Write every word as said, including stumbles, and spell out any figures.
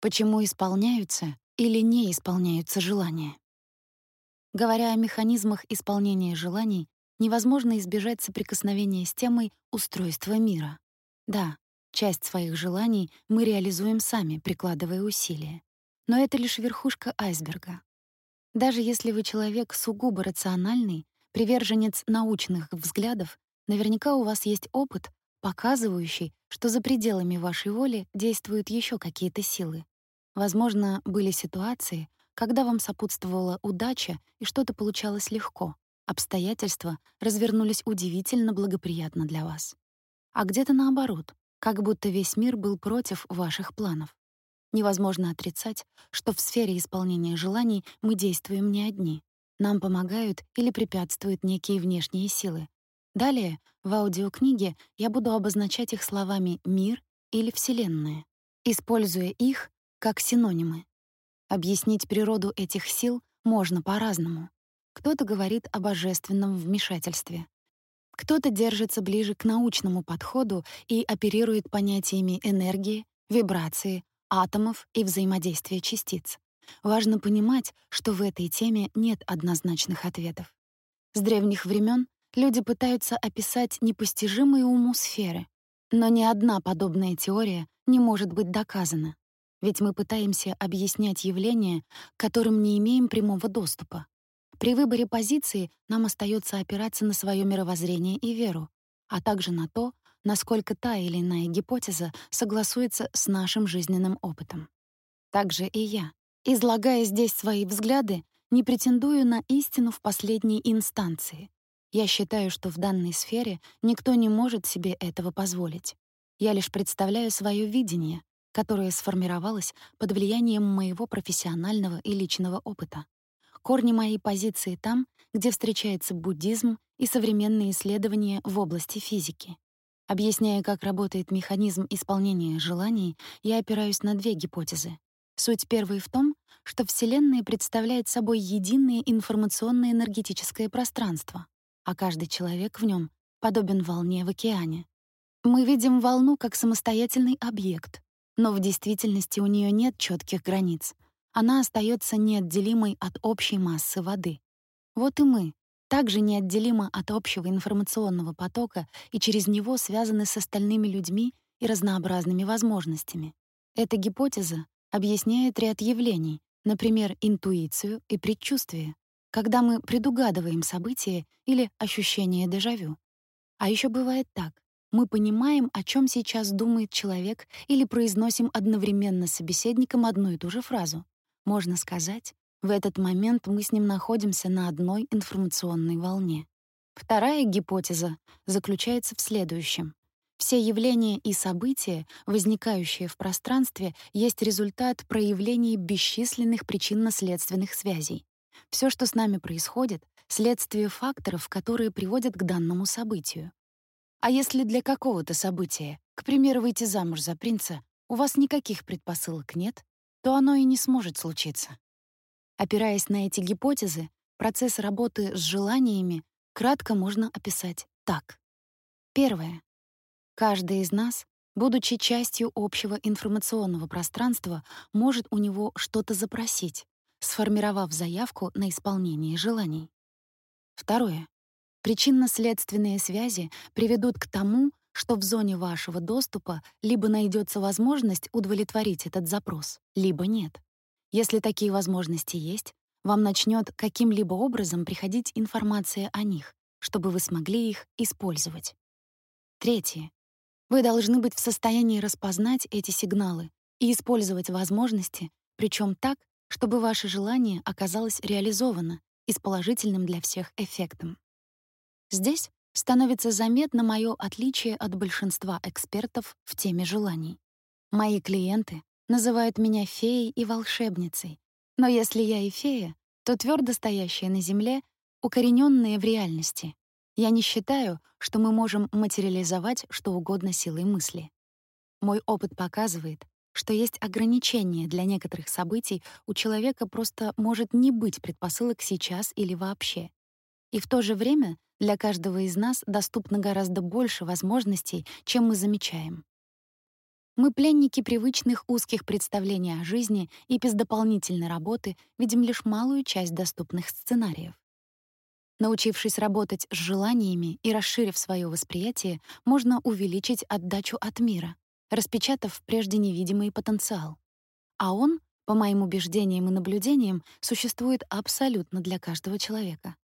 Почему исполняются или не исполняются желания? Говоря о механизмах исполнения желаний, невозможно избежать соприкосновения с темой устройства мира. Да, часть своих желаний мы реализуем сами, прикладывая усилия. Но это лишь верхушка айсберга. Даже если вы человек сугубо рациональный, приверженец научных взглядов, наверняка у вас есть опыт, показывающий, что за пределами вашей воли действуют еще какие-то силы. Возможно, были ситуации, когда вам сопутствовала удача и что-то получалось легко, обстоятельства развернулись удивительно благоприятно для вас. А где-то наоборот, как будто весь мир был против ваших планов. Невозможно отрицать, что в сфере исполнения желаний мы действуем не одни. Нам помогают или препятствуют некие внешние силы. Далее, в аудиокниге я буду обозначать их словами «мир» или «вселенная», используя их как синонимы. Объяснить природу этих сил можно по-разному. Кто-то говорит о божественном вмешательстве. Кто-то держится ближе к научному подходу и оперирует понятиями энергии, вибрации, атомов и взаимодействия частиц. Важно понимать, что в этой теме нет однозначных ответов. С древних времен люди пытаются описать непостижимые уму сферы, но ни одна подобная теория не может быть доказана. Ведь мы пытаемся объяснять явления, к которым не имеем прямого доступа. При выборе позиции нам остается опираться на свое мировоззрение и веру, а также на то, насколько та или иная гипотеза согласуется с нашим жизненным опытом. Также и я, излагая здесь свои взгляды, не претендую на истину в последней инстанции. Я считаю, что в данной сфере никто не может себе этого позволить. Я лишь представляю свое видение, которое сформировалось под влиянием моего профессионального и личного опыта. Корни моей позиции там, где встречается буддизм и современные исследования в области физики. Объясняя, как работает механизм исполнения желаний, я опираюсь на две гипотезы. Суть первой в том, что Вселенная представляет собой единое информационное энергетическое пространство, а каждый человек в нем подобен волне в океане. Мы видим волну как самостоятельный объект, но в действительности у нее нет четких границ. Она остается неотделимой от общей массы воды. Вот и мы также неотделимы от общего информационного потока и через него связаны с остальными людьми и разнообразными возможностями. Эта гипотеза объясняет ряд явлений, например, интуицию и предчувствие, когда мы предугадываем события или ощущение дежавю. А еще бывает так. Мы понимаем, о чем сейчас думает человек, или произносим одновременно с собеседником одну и ту же фразу. Можно сказать, в этот момент мы с ним находимся на одной информационной волне. Вторая гипотеза заключается в следующем. Все явления и события, возникающие в пространстве, есть результат проявления бесчисленных причинно-следственных связей. Все, что с нами происходит, — следствие факторов, которые приводят к данному событию. А если для какого-то события, к примеру, выйти замуж за принца, у вас никаких предпосылок нет, то оно и не сможет случиться. Опираясь на эти гипотезы, процесс работы с желаниями кратко можно описать так. Первое. Каждый из нас, будучи частью общего информационного пространства, может у него что-то запросить, сформировав заявку на исполнение желаний. Второе. Причинно-следственные связи приведут к тому, что в зоне вашего доступа либо найдется возможность удовлетворить этот запрос, либо нет. Если такие возможности есть, вам начнет каким-либо образом приходить информация о них, чтобы вы смогли их использовать. Третье. Вы должны быть в состоянии распознать эти сигналы и использовать возможности, причем так, чтобы ваше желание оказалось реализовано и с положительным для всех эффектом. Здесь становится заметно мое отличие от большинства экспертов в теме желаний. Мои клиенты называют меня феей и волшебницей, но если я и фея, то твердо стоящая на земле, укорененная в реальности. Я не считаю, что мы можем материализовать что угодно силой мысли. Мой опыт показывает, что есть ограничения для некоторых событий, у человека просто может не быть предпосылок сейчас или вообще. И в то же время для каждого из нас доступно гораздо больше возможностей, чем мы замечаем. Мы пленники привычных узких представлений о жизни и без дополнительной работы видим лишь малую часть доступных сценариев. Научившись работать с желаниями и расширив свое восприятие, можно увеличить отдачу от мира, распечатав прежде невидимый потенциал. А он, по моим убеждениям и наблюдениям, существует абсолютно для каждого человека.